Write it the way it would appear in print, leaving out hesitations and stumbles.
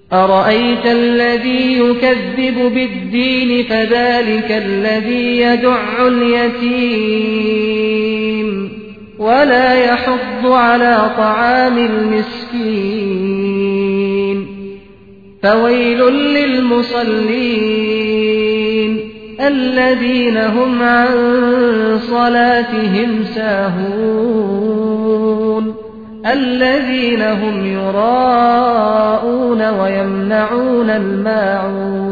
أرأيت الذي يكذب بالدين فذلك الذي يدع اليتيم ولا يحض على طعام المسكين فويل للمصلين الذين هم عن صلاتهم ساهون الذين هم يراءون ويمنعون الماعون